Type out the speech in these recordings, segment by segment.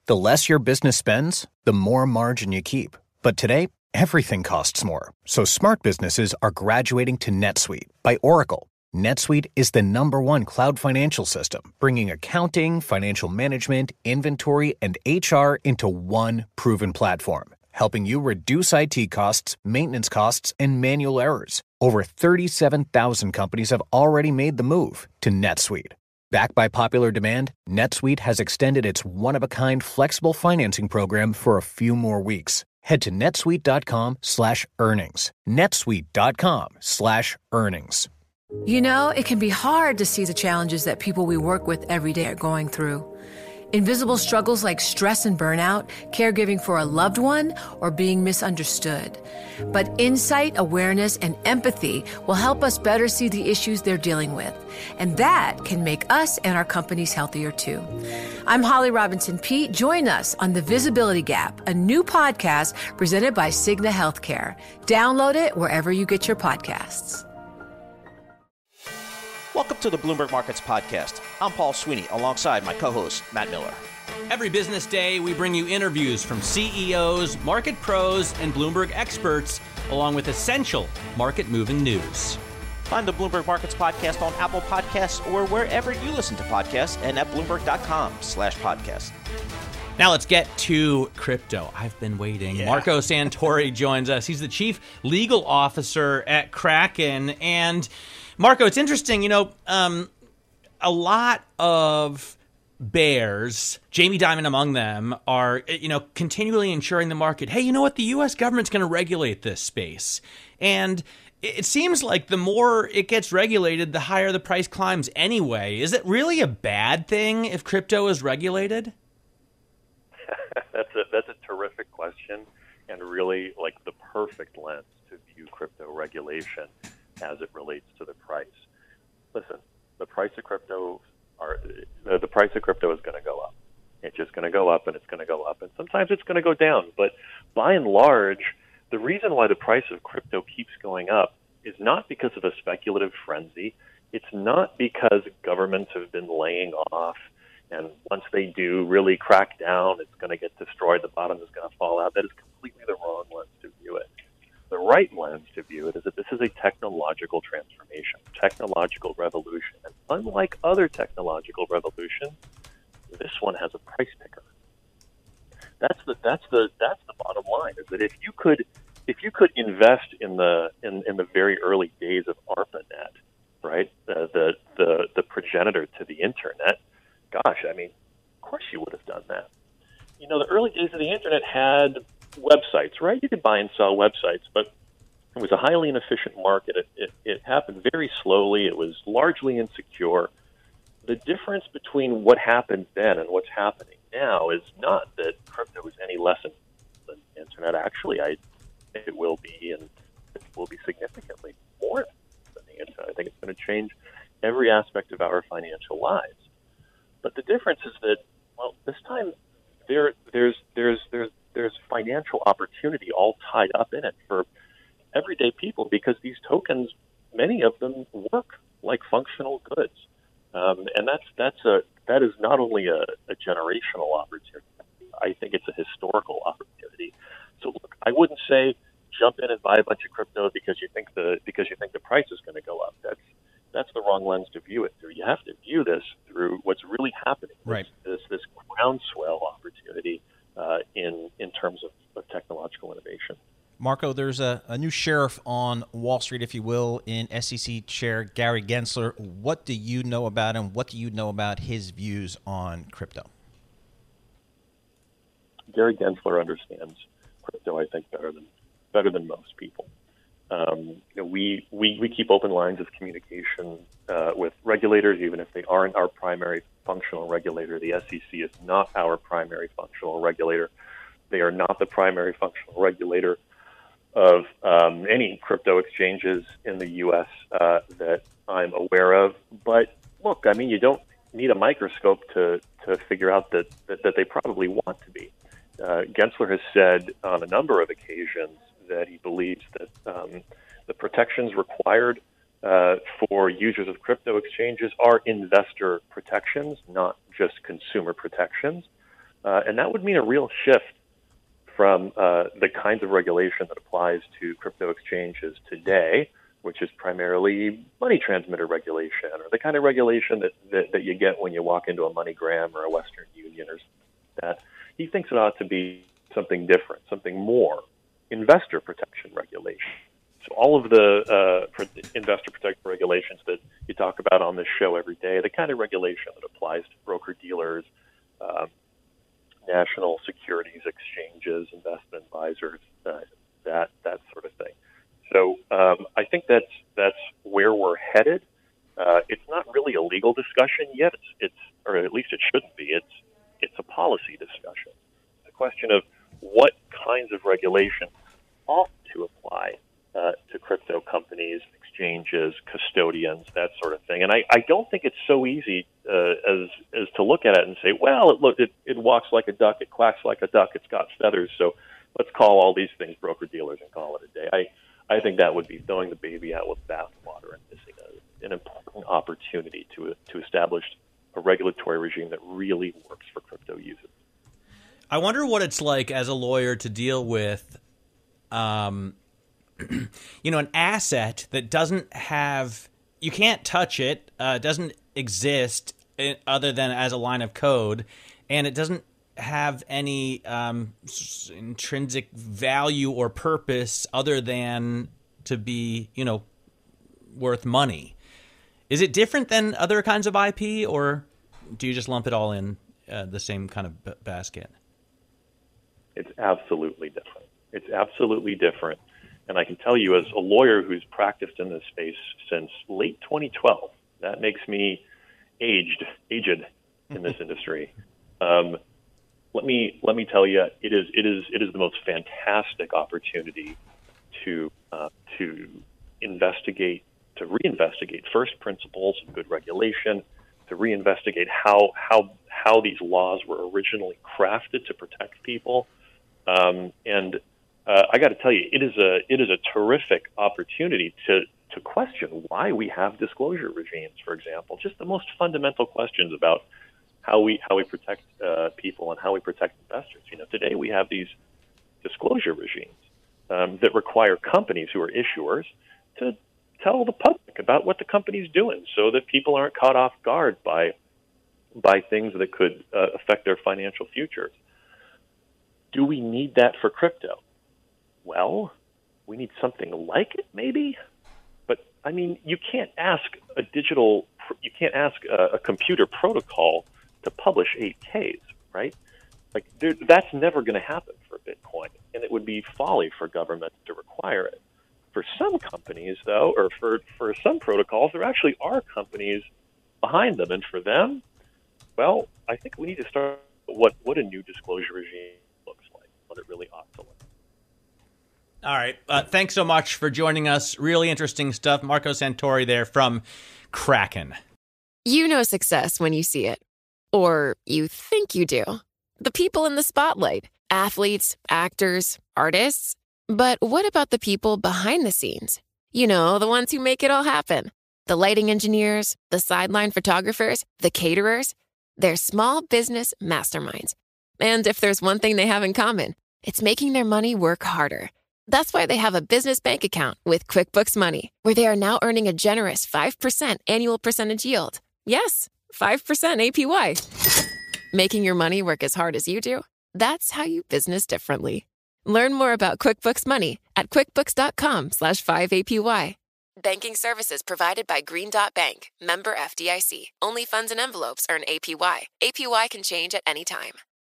The less your business spends, the more margin you keep. But today, everything costs more. So smart businesses are graduating to NetSuite by Oracle. NetSuite is the #1 cloud financial system, bringing accounting, financial management, inventory, and HR into one proven platform, helping you reduce IT costs, maintenance costs, and manual errors. Over 37,000 companies have already made the move to NetSuite. Backed by popular demand, NetSuite has extended its one-of-a-kind flexible financing program for a few more weeks. Head to netsuite.com/earnings. netsuite.com/earnings. You know, it can be hard to see the challenges that people we work with every day are going through. Invisible struggles like stress and burnout, caregiving for a loved one, or being misunderstood. But insight, awareness, and empathy will help us better see the issues they're dealing with. And that can make us and our companies healthier too. I'm Holly Robinson Peete. Join us on The Visibility Gap, a new podcast presented by Cigna Healthcare. Download it wherever you get your podcasts. Welcome to the Bloomberg Markets Podcast. I'm Paul Sweeney, alongside my co-host, Matt Miller. Every business day, we bring you interviews from CEOs, market pros, and Bloomberg experts, along with essential market-moving news. Find the Bloomberg Markets Podcast on Apple Podcasts or wherever you listen to podcasts and at Bloomberg.com/podcast. Now let's get to crypto. I've been waiting. Yeah. Marco Santori joins us. He's the chief legal officer at Kraken. And Marco, it's interesting, a lot of bears, Jamie Dimon among them, are, continually ensuring the market, hey, you know what, the U.S. government's going to regulate this space. And it seems like the more it gets regulated, the higher the price climbs anyway. Is it really a bad thing if crypto is regulated? That's a terrific question, and really like the perfect lens to view crypto regulation as it relates to the price. Listen, the price of crypto is going to go up. It's just going to go up, and it's going to go up, and sometimes it's going to go down. But by and large, the reason why the price of crypto keeps going up is not because of a speculative frenzy. It's not because governments have been laying off, and once they do really crack down, it's going to get destroyed. The bottom is going to fall out. That is completely the wrong lens to view it. The right lens to view it is that this is a technological transformation, technological revolution. And unlike other technological revolutions, this one has a price ticker. That's the bottom line, is that if you could invest in the very early days of ARPANET, right, the progenitor to the internet, gosh, I mean, of course you would have done that. The early days of the internet had websites, right? You could buy and sell websites, but it was a highly inefficient market. It happened very slowly. It was largely insecure. The difference between what happened then and what's happening now is not that crypto is any less than the internet. Actually, it will be, and it will be significantly more than the internet. I think it's going to change every aspect of our financial lives. But the difference is that, well, this time there's financial opportunity all tied up in it for everyday people, because these tokens, many of them work like functional goods, and that is not only a generational opportunity. I think it's a historical opportunity. So look, I wouldn't say jump in and buy a bunch of crypto because you think the price is going to go up. That's the wrong lens to view it through. You have to view this through what's really happening. Right. This groundswell opportunity in terms of technological innovation. Marco, there's a new sheriff on Wall Street, if you will, in SEC Chair Gary Gensler. What do you know about him? What do you know about his views on crypto? Gary Gensler understands crypto, I think, better than most people. We keep open lines of communication with regulators, even if they aren't our primary functional regulator. The SEC is not our primary functional regulator. They are not the primary functional regulator of any crypto exchanges in the U.S. That I'm aware of. But look, I mean, you don't need a microscope to figure out that they probably want to be. Gensler has said on a number of occasions that he believes that the protections required for users of crypto exchanges are investor protections, not just consumer protections. And that would mean a real shift from the kinds of regulation that applies to crypto exchanges today, which is primarily money transmitter regulation, or the kind of regulation that you get when you walk into a MoneyGram or a Western Union or that. He thinks it ought to be something different, something more, investor protection regulation. So all of the investor protection regulations that you talk about on this show every day, the kind of regulation that applies to broker-dealers, national securities exchanges, investment advisors, that sort of thing. So I think that's where we're headed. It's not really a legal discussion yet. It's or at least it shouldn't be. It's a policy discussion. It's a question of what kinds of regulation ought to apply to crypto companies, exchanges, custodians, that sort of thing. And I don't think it's so easy as to look at it and say, well, it walks like a duck, it quacks like a duck, it's got feathers, so let's call all these things broker-dealers and call it a day. I think that would be throwing the baby out with bathwater and missing an important opportunity to establish a regulatory regime that really works for crypto users. I wonder what it's like as a lawyer to deal with an asset that doesn't have, you can't touch it, doesn't exist other than as a line of code, and it doesn't have any intrinsic value or purpose other than to be, worth money. Is it different than other kinds of IP, or do you just lump it all in the same kind of basket? It's absolutely different. It's absolutely different. And I can tell you, as a lawyer who's practiced in this space since late 2012, that makes me aged in this industry. Let me tell you, it is the most fantastic opportunity to reinvestigate first principles of good regulation, to reinvestigate how these laws were originally crafted to protect people, and I got to tell you, it is a terrific opportunity to question why we have disclosure regimes, for example. Just the most fundamental questions about how we protect people and how we protect investors. Today we have these disclosure regimes that require companies who are issuers to tell the public about what the company's doing, so that people aren't caught off guard by things that could affect their financial futures. Do we need that for crypto? Well, we need something like it, maybe. But I mean, you can't ask a computer protocol to publish 8Ks, right? Like that's never going to happen for Bitcoin, and it would be folly for government to require it. For some companies, though, or for some protocols, there actually are companies behind them, and for them, well, I think we need to start what a new disclosure regime looks like, what it really ought to look like. All right. Thanks so much for joining us. Really interesting stuff. Marco Santori there from Kraken. You know success when you see it. Or you think you do. The people in the spotlight. Athletes, actors, artists. But what about the people behind the scenes? The ones who make it all happen. The lighting engineers, the sideline photographers, the caterers. They're small business masterminds. And if there's one thing they have in common, it's making their money work harder. That's why they have a business bank account with QuickBooks Money, where they are now earning a generous 5% annual percentage yield. Yes, 5% APY. Making your money work as hard as you do? That's how you business differently. Learn more about QuickBooks Money at quickbooks.com/5APY. Banking services provided by Green Dot Bank, member FDIC. Only funds and envelopes earn APY. APY can change at any time.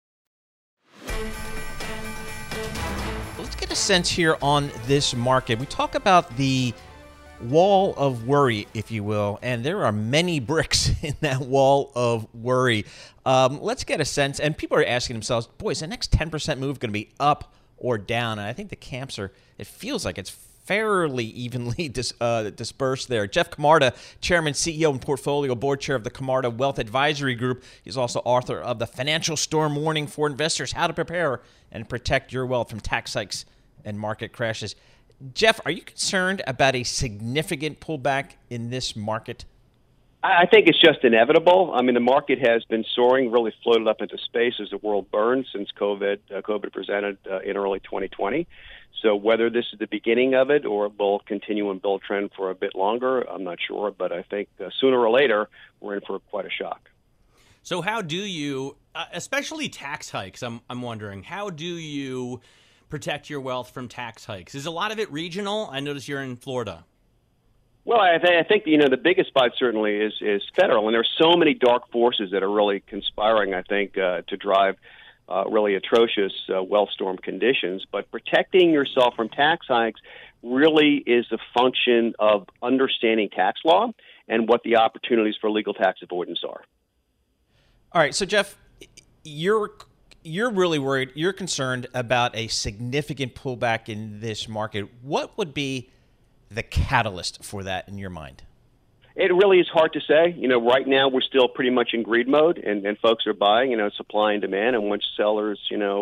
Let's get a sense here on this market. We talk about the wall of worry, if you will, and there are many bricks in that wall of worry. Let's get a sense, and people are asking themselves, boy, is the next 10% move going to be up or down? And I think the camps it feels like it's fairly evenly dispersed there. Jeff Camarda, Chairman, CEO, and Portfolio Board Chair of the Camarda Wealth Advisory Group. He's also author of The Financial Storm Warning for Investors, How to Prepare and Protect Your Wealth from Tax Hikes and Market Crashes. Jeff, are you concerned about a significant pullback in this market? I think it's just inevitable. I mean, the market has been soaring, really floated up into space as the world burned since COVID presented in early 2020. So whether this is the beginning of it or will continue and build trend for a bit longer, I'm not sure. But I think sooner or later, we're in for quite a shock. So how do you, especially tax hikes, I'm wondering, how do you protect your wealth from tax hikes? Is a lot of it regional? I notice you're in Florida. Well, I think the biggest spot certainly is federal, and there's so many dark forces that are really conspiring, I think, to drive really atrocious wealth storm conditions. But protecting yourself from tax hikes really is a function of understanding tax law and what the opportunities for legal tax avoidance are. All right, so Jeff, you're really worried. You're concerned about a significant pullback in this market. What would be the catalyst for that in your mind? It really is hard to say. Right now we're still pretty much in greed mode, and folks are buying, supply and demand, and once sellers,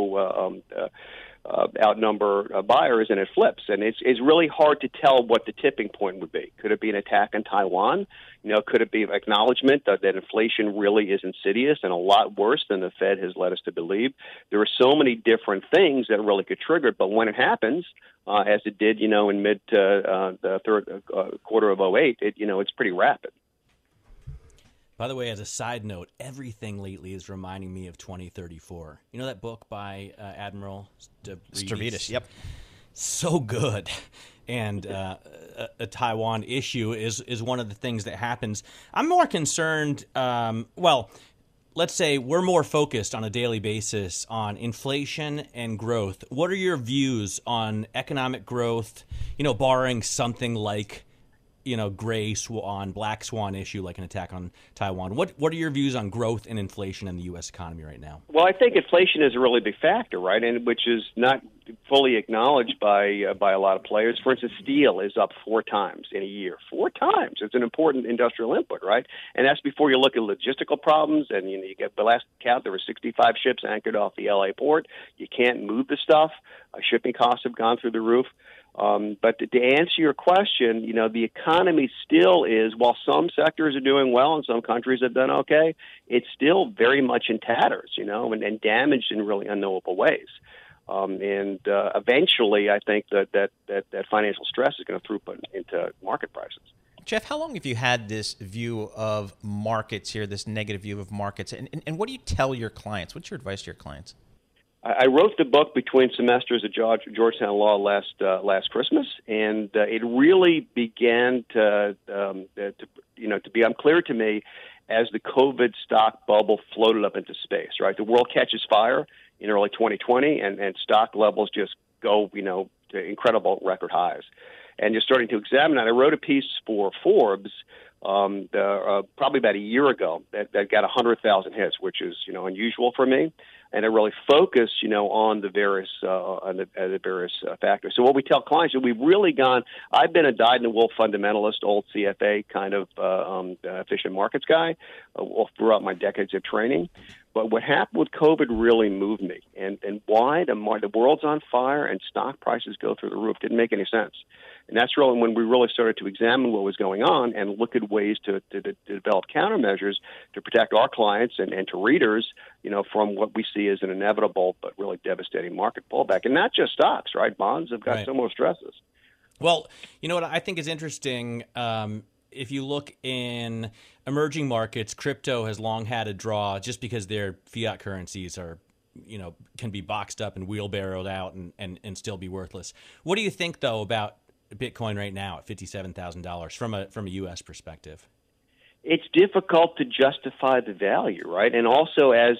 outnumber buyers, and it flips. And it's really hard to tell what the tipping point would be. Could it be an attack on Taiwan? Could it be acknowledgement that inflation really is insidious and a lot worse than the Fed has led us to believe? There are so many different things that really could trigger it, but when it happens, as it did, in mid the third quarter of 2008, it's pretty rapid. By the way, as a side note, everything lately is reminding me of 2034. You know that book by Admiral Stavridis? Yep. So good. And a Taiwan issue is one of the things that happens. I'm more concerned, let's say we're more focused on a daily basis on inflation and growth. What are your views on economic growth, barring something like gray swan, black swan issue like an attack on Taiwan? What are your views on growth and inflation in the U.S. economy right now? Well, I think inflation is a really big factor, right, and which is not fully acknowledged by a lot of players. For instance, steel is up 4 times in a year. 4 times. It's an important industrial input, right? And that's before you look at logistical problems. And you get the last count, there were 65 ships anchored off the L.A. port. You can't move the stuff. Shipping costs have gone through the roof. But to answer your question, the economy still is, while some sectors are doing well and some countries have done okay, it's still very much in tatters, and damaged in really unknowable ways. Eventually, I think that financial stress is going to throughput into market prices. Jeff, how long have you had this view of markets here, this negative view of markets? And what do you tell your clients? What's your advice to your clients? I wrote the book between semesters at Georgetown Law last Christmas, and it really began to become clear to me as the COVID stock bubble floated up into space. Right, the world catches fire in early 2020, and stock levels just go to incredible record highs. And you're starting to examine that. I wrote a piece for Forbes probably about a year ago that got 100,000 hits, which is unusual for me. And I really focus, on the various factors. So what we tell clients is we've really gone. I've been a dyed-in-the-wool fundamentalist, old CFA kind of efficient markets guy throughout my decades of training. But what happened with COVID really moved me, and why the world's on fire and stock prices go through the roof didn't make any sense. And that's really when we really started to examine what was going on and look at ways to develop countermeasures to protect our clients and to readers, from what we see as an inevitable but really devastating market pullback. And not just stocks, right? Bonds have got similar stresses. Well, what I think is interesting, if you look in emerging markets, crypto has long had a draw just because their fiat currencies are, can be boxed up and wheelbarrowed out and still be worthless. What do you think, though, about Bitcoin right now at $57,000 from a U.S. perspective? It's difficult to justify the value, right? And also as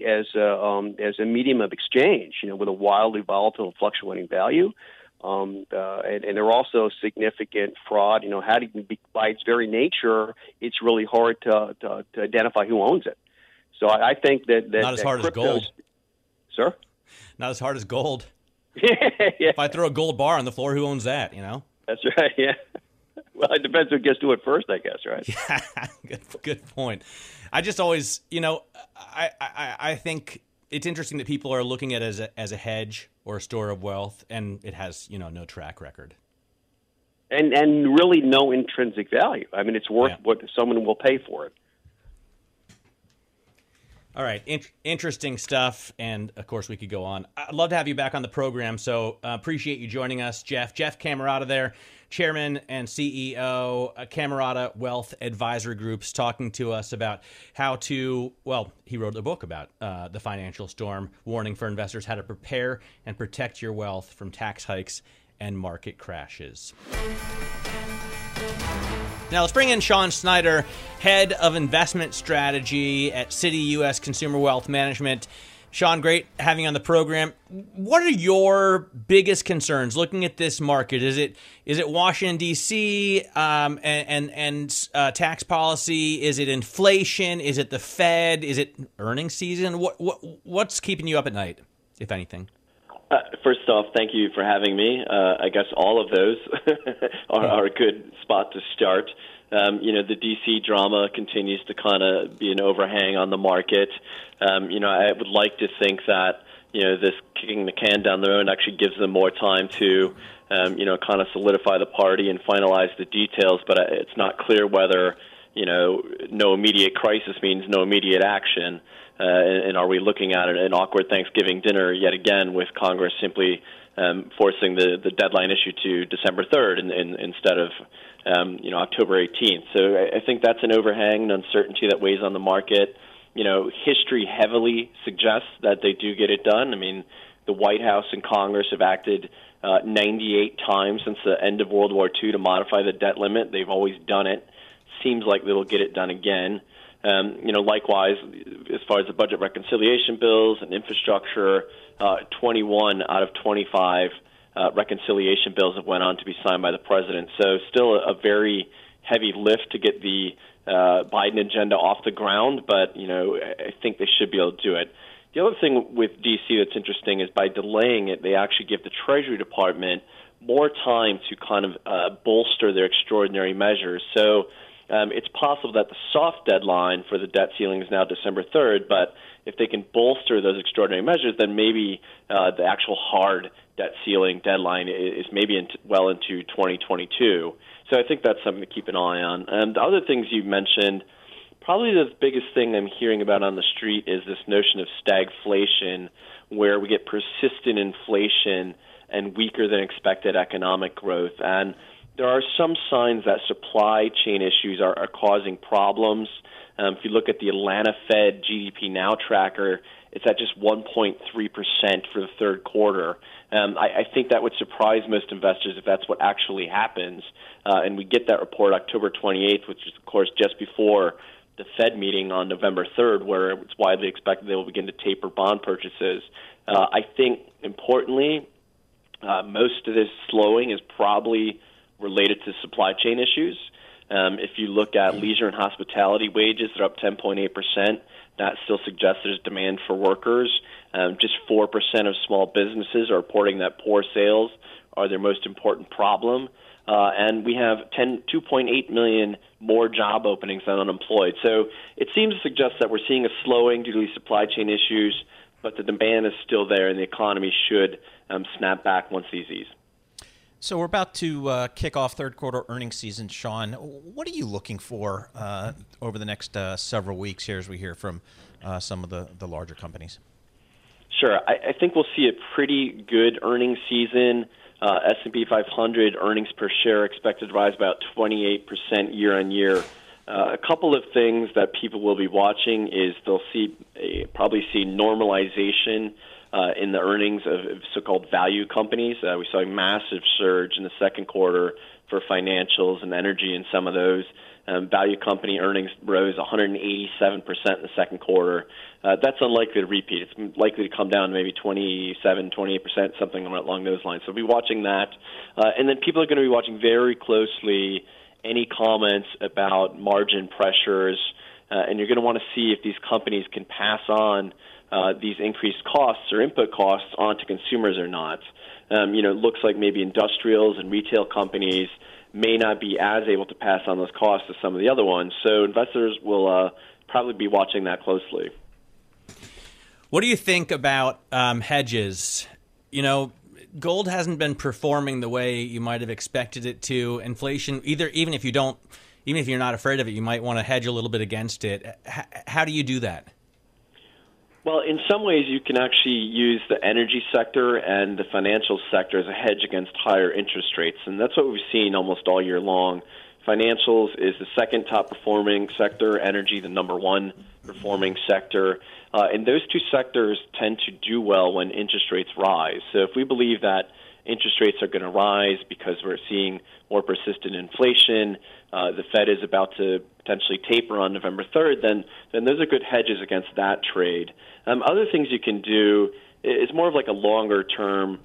a medium of exchange, with a wildly volatile, fluctuating value. And there are also significant fraud. How do you, by its very nature, it's really hard to identify who owns it. So I think that not as hard as gold, sir. Not as hard as gold. Yeah. If I throw a gold bar on the floor, who owns that? That's right. Yeah. Well, it depends who gets to it first, I guess. Right. Yeah. Good point. I just always, I think it's interesting that people are looking at it as a hedge or a store of wealth, and it has, no track record. and really no intrinsic value. I mean, it's worth what someone will pay for it. All right, interesting stuff, and of course we could go on. I'd love to have you back on the program, so appreciate you joining us, Jeff. Jeff Camarata there, Chairman and CEO, Camarata Wealth Advisory Groups, talking to us about how to, well, he wrote a book about the financial storm, warning for investors how to prepare and protect your wealth from tax hikes and market crashes. Now let's bring in Sean Snyder, Head of Investment Strategy at Citi U.S. Consumer Wealth Management. Sean, great having you on the program. What are your biggest concerns looking at this market? Is it Washington, D.C. and tax policy? Is it inflation? Is it the Fed? Is it earnings season? What's keeping you up at night, if anything? First off, thank you for having me. I guess all of those are a good spot to start. The D.C. drama continues to kind of be an overhang on the market. I would like to think that, this kicking the can down the road actually gives them more time to, kind of solidify the party and finalize the details. But it's not clear whether, no immediate crisis means no immediate action. And are we looking at an awkward Thanksgiving dinner yet again with Congress simply forcing the deadline issue to December 3rd instead of October 18th? So I think that's an overhang, an uncertainty that weighs on the market. History heavily suggests that they do get it done. I mean, the White House and Congress have acted 98 times since the end of World War II to modify the debt limit. They've always done it. Seems like they'll get it done again. Likewise, as far as the budget reconciliation bills and infrastructure, 21 out of 25 reconciliation bills have went on to be signed by the president. So still a very heavy lift to get the Biden agenda off the ground, but, I think they should be able to do it. The other thing with D.C. that's interesting is by delaying it, they actually give the Treasury Department more time to kind of bolster their extraordinary measures. So it's possible that the soft deadline for the debt ceiling is now December 3rd, but if they can bolster those extraordinary measures, then maybe the actual hard debt ceiling deadline is maybe well into 2022. So I think that's something to keep an eye on. And the other things you mentioned, probably the biggest thing I'm hearing about on the street is this notion of stagflation, where we get persistent inflation and weaker than expected economic growth. And there are some signs that supply chain issues are causing problems. If you look at the Atlanta Fed GDP Now tracker, it's at just 1.3% for the third quarter. I think that would surprise most investors if that's what actually happens. And we get that report October 28th, which is, of course, just before the Fed meeting on November 3rd, where it's widely expected they will begin to taper bond purchases. I think, importantly, most of this slowing is probably related to supply chain issues. If you look at leisure and hospitality wages, they're up 10.8%. That still suggests there's demand for workers. Just 4% of small businesses are reporting that poor sales are their most important problem. And we have 2.8 million more job openings than unemployed. So it seems to suggest that we're seeing a slowing due to these supply chain issues, but the demand is still there, and the economy should snap back once these ease. So we're about to kick off third quarter earnings season, Sean. What are you looking for over the next several weeks here as we hear from some of the larger companies? Sure. I think we'll see a pretty good earnings season. S&P 500 earnings per share expected to rise about 28% year on year. A couple of things that people will be watching is they'll probably see normalization in the earnings of so-called value companies. We saw a massive surge in the second quarter for financials and energy, and some of those value company earnings rose 187% in the second quarter. That's unlikely to repeat. It's likely to come down to maybe 27, 28%, something along those lines. So we'll be watching that. And then people are going to be watching very closely any comments about margin pressures, and you're going to want to see if these companies can pass on these increased costs or input costs onto consumers or not. It looks like maybe industrials and retail companies may not be as able to pass on those costs as some of the other ones. So investors will probably be watching that closely. What do you think about hedges? gold hasn't been performing the way you might have expected it to. Inflation, even if you're not afraid of it, you might want to hedge a little bit against it. How do you do that? Well, in some ways, you can actually use the energy sector and the financial sector as a hedge against higher interest rates, and that's what we've seen almost all year long. Financials is the second top performing sector, energy the number one performing sector, and those two sectors tend to do well when interest rates rise. So if we believe that interest rates are going to rise because we're seeing more persistent inflation, the Fed is about to potentially taper on November 3rd, then those are good hedges against that trade. Other things you can do is more of like a longer term,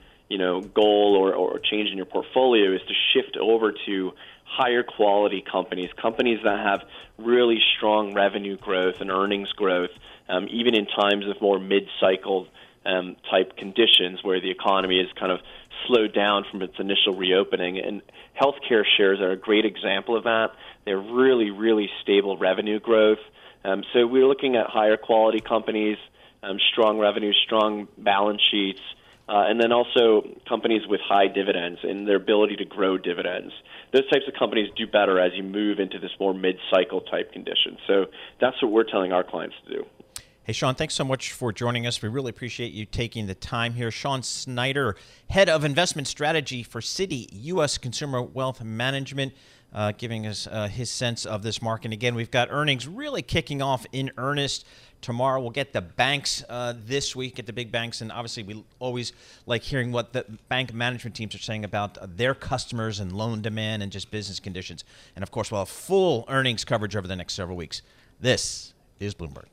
goal or change in your portfolio is to shift over to higher quality companies that have really strong revenue growth and earnings growth, even in times of more mid-cycle type conditions where the economy is kind of slowed down from its initial reopening. And healthcare shares are a great example of that. They're really, really stable revenue growth. So we're looking at higher quality companies, strong revenue, strong balance sheets, and then also companies with high dividends and their ability to grow dividends. Those types of companies do better as you move into this more mid-cycle type condition. So that's what we're telling our clients to do. Hey, Sean, thanks so much for joining us. We really appreciate you taking the time here. Sean Snyder, Head of Investment Strategy for Citi U.S. Consumer Wealth Management, giving us his sense of this market. And again, we've got earnings really kicking off in earnest. Tomorrow we'll get the banks this week, get the big banks, and obviously we always like hearing what the bank management teams are saying about their customers and loan demand and just business conditions. And of course, we'll have full earnings coverage over the next several weeks. This is Bloomberg.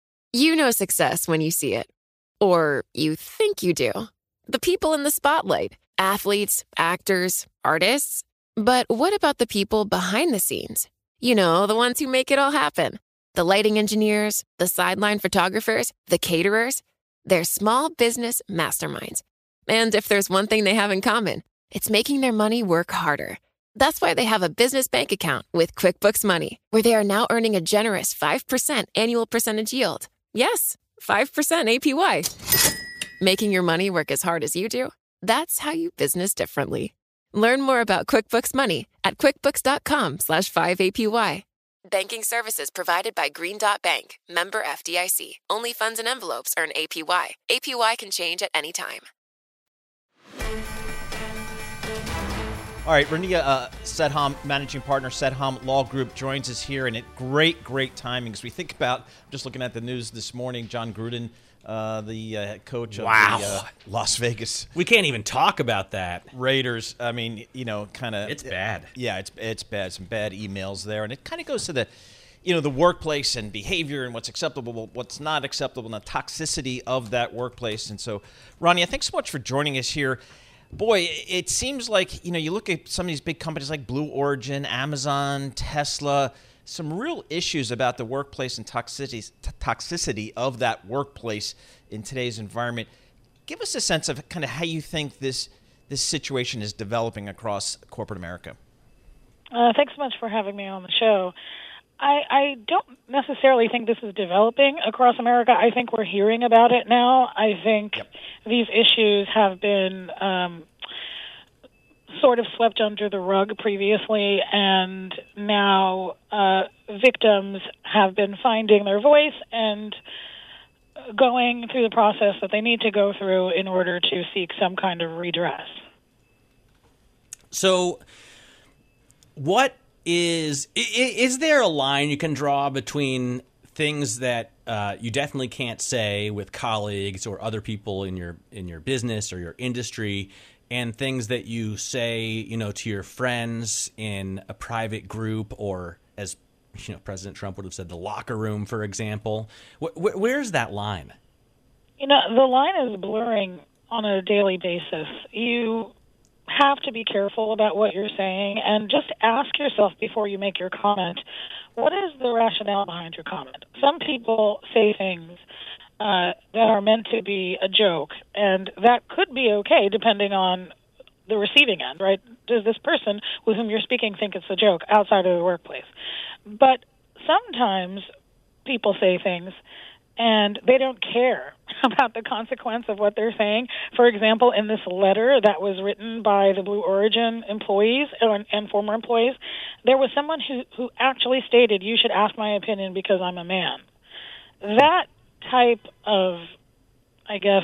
You know success when you see it. Or you think you do. The people in the spotlight. Athletes, actors, artists. But what about the people behind the scenes? You know, the ones who make it all happen. The lighting engineers, the sideline photographers, the caterers. They're small business masterminds. And if there's one thing they have in common, it's making their money work harder. That's why they have a business bank account with QuickBooks Money, where they are now earning a generous 5% annual percentage yield. Yes, 5% APY. Making your money work as hard as you do? That's how you business differently. Learn more about QuickBooks Money at quickbooks.com/5APY. Banking services provided by Green Dot Bank, member FDIC. Only funds and envelopes earn APY. APY can change at any time. All right, Rania Sedham, managing partner, Sedham Law Group, joins us here, and it great timing as we think about, just looking at the news this morning, John Gruden, the coach of the Las Vegas. We can't even talk about that. Raiders. I mean, kind of. It's bad. Yeah, it's bad. Some bad emails there, and it kind of goes to the, the workplace and behavior and what's acceptable, what's not acceptable, and the toxicity of that workplace. And so, Rania, thanks so much for joining us here. Boy, it seems like, you look at some of these big companies like Blue Origin, Amazon, Tesla, some real issues about the workplace and toxicity of that workplace in today's environment. Give us a sense of kind of how you think this situation is developing across corporate America. Thanks so much for having me on the show. I don't necessarily think this is developing across America. I think we're hearing about it now. I think these issues have been sort of swept under the rug previously, and now victims have been finding their voice and going through the process that they need to go through in order to seek some kind of redress. So what is there a line you can draw between things that you definitely can't say with colleagues or other people in your business or your industry, and things that you say, to your friends in a private group, or as President Trump would have said, the locker room, for example? Where's that line? The line is blurring on a daily basis. You have to be careful about what you're saying, and just ask yourself before you make your comment, what is the rationale behind your comment? Some people say things that are meant to be a joke, and that could be okay depending on the receiving end, right? Does this person with whom you're speaking think it's a joke outside of the workplace? But sometimes people say things and they don't care about the consequence of what they're saying. For example, in this letter that was written by the Blue Origin employees and former employees, there was someone who actually stated, "You should ask my opinion because I'm a man." That type of, I guess,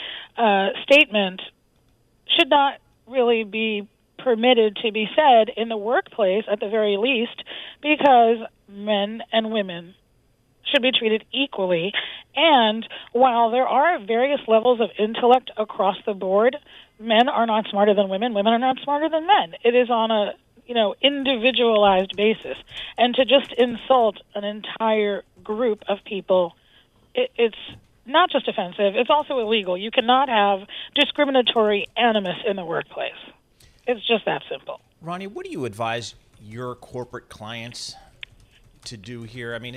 statement should not really be permitted to be said in the workplace at the very least, because men and women should be treated equally. And while there are various levels of intellect across the board, men are not smarter than women, women are not smarter than men. It is on a individualized basis. And to just insult an entire group of people, it's not just offensive, it's also illegal. You cannot have discriminatory animus in the workplace. It's just that simple. Ronnie, what do you advise your corporate clients to do here? I mean,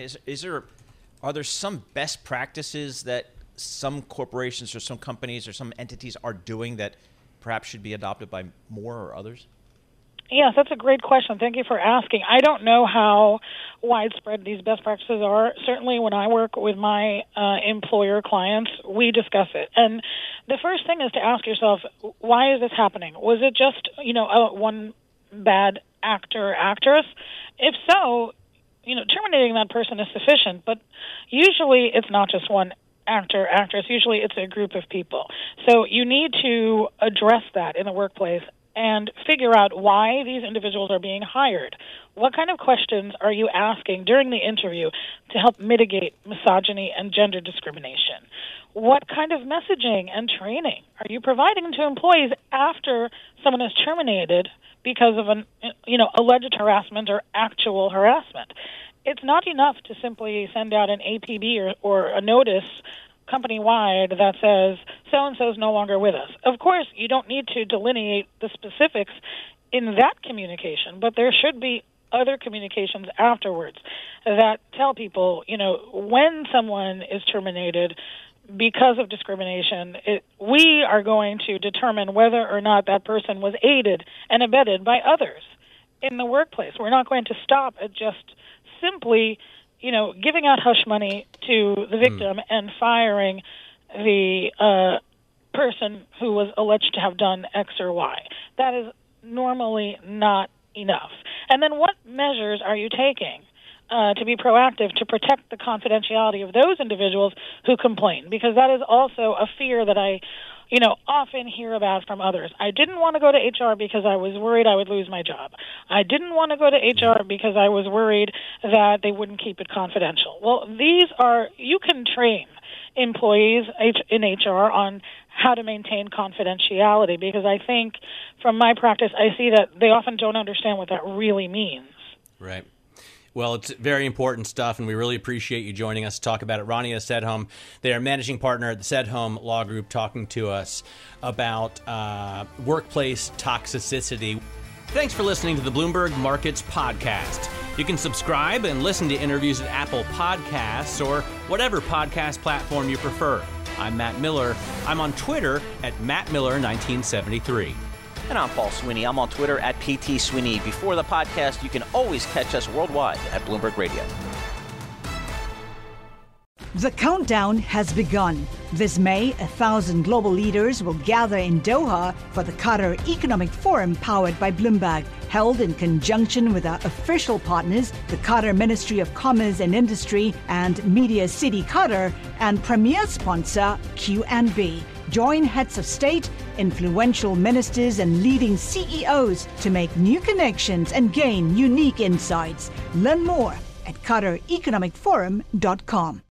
are there some best practices that some corporations or some companies or some entities are doing that perhaps should be adopted by more or others? Yes, that's a great question. Thank you for asking. I don't know how widespread these best practices are. Certainly when I work with my employer clients, we discuss it. And the first thing is to ask yourself, why is this happening? Was it just, one bad actor or actress? If so, terminating that person is sufficient. But usually it's not just one actor, actress. Usually it's a group of people. So you need to address that in the workplace and figure out why these individuals are being hired. What kind of questions are you asking during the interview to help mitigate misogyny and gender discrimination? What kind of messaging and training are you providing to employees after someone is terminated because of an alleged harassment or actual harassment? It's not enough to simply send out an APB or a notice company-wide that says, so-and-so is no longer with us. Of course, you don't need to delineate the specifics in that communication, but there should be other communications afterwards that tell people, when someone is terminated because of discrimination, we are going to determine whether or not that person was aided and abetted by others in the workplace. We're not going to stop at just simply giving out hush money to the victim and firing the person who was alleged to have done X or Y. That is normally not enough. And then what measures are you taking to be proactive to protect the confidentiality of those individuals who complain? Because that is also a fear that I often hear about from others. I didn't want to go to HR because I was worried I would lose my job. I didn't want to go to HR because I was worried that they wouldn't keep it confidential. Well, you can train employees in HR on how to maintain confidentiality, because I think from my practice, I see that they often don't understand what that really means. Right. Well, it's very important stuff, and we really appreciate you joining us to talk about it. Rania Sedhom, they are managing partner at the Sedhom Law Group, talking to us about workplace toxicity. Thanks for listening to the Bloomberg Markets Podcast. You can subscribe and listen to interviews at Apple Podcasts or whatever podcast platform you prefer. I'm Matt Miller. I'm on Twitter at MattMiller1973. And I'm Paul Sweeney. I'm on Twitter at PT Sweeney. Before the podcast, you can always catch us worldwide at Bloomberg Radio. The countdown has begun. This May, 1,000 global leaders will gather in Doha for the Qatar Economic Forum powered by Bloomberg, held in conjunction with our official partners, the Qatar Ministry of Commerce and Industry and Media City Qatar, and premier sponsor QNB. Join heads of state, influential ministers, and leading CEOs to make new connections and gain unique insights. Learn more at QatarEconomicForum.com.